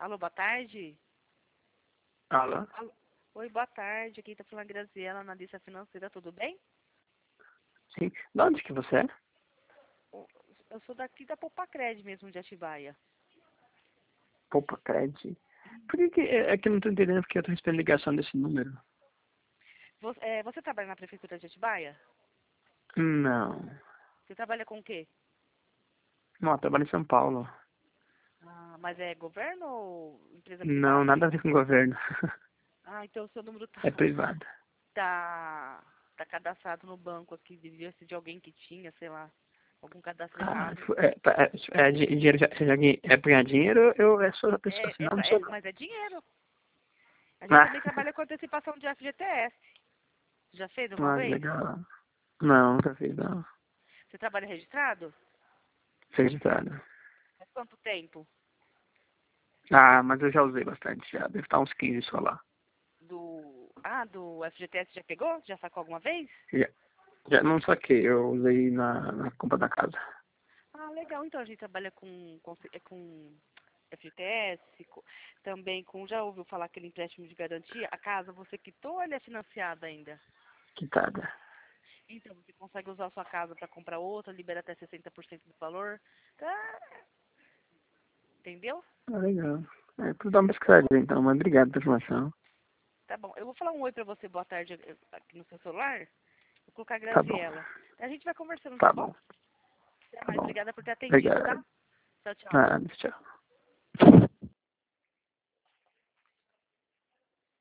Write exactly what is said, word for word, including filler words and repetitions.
Alô, boa tarde. Alô? Alô. Oi, boa tarde. Aqui tá falando a Graziela, analista financeira, tudo bem? Sim. De onde que você é? Eu sou daqui da Popacred mesmo, de Atibaia. Poupa Cred. Por que que... É é que eu não tô entendendo porque eu tô recebendo ligação desse número. Você, é, você trabalha na prefeitura de Atibaia? Não. Você trabalha com o quê? Não, eu trabalho em São Paulo. Ah, mas é governo ou empresa Não, privada? nada a ver com o governo. Ah, então o seu número tá, É privado. tá, tá cadastrado no banco aqui. Devia ser de alguém que tinha, sei lá, algum cadastro Ah, errado. fu- é, tá- é, é di- dinheiro, já- você já ganha- é pra ganhar dinheiro, eu é só a pessoa, É, é, senão não pra- sou é, não. mas é dinheiro. A gente Ah, também trabalha com antecipação de F G T S. Já fez alguma ah, vez? legal. Não, nunca fiz, não. Você trabalha registrado? Registrado. Faz quanto tempo? Ah, mas eu já usei bastante, já. Deve estar uns quinze só lá. Do. Ah, do F G T S já pegou? Já sacou alguma vez? Já, já não saquei, eu usei na, na compra da casa. Ah, legal. Então a gente trabalha com, com, é, com F G T S, co- também com. Já ouviu falar aquele empréstimo de garantia? A casa você quitou ou ele é financiado ainda? Quitada. Então você consegue usar a sua casa para comprar outra, libera até sessenta por cento do valor. Tá? Entendeu? Ah, legal. É, preciso dar uma pesquisadinha então, mas obrigado pela informação. Tá bom. Eu vou falar um oi pra você, boa tarde, eh, aqui no seu celular. Vou colocar a Tá bom, Graziella. A gente vai conversando, tá tá bom? bom, Até tá mais. bom. Obrigada por ter atendido, tá? Obrigado. Tchau, tchau. Ah, tchau.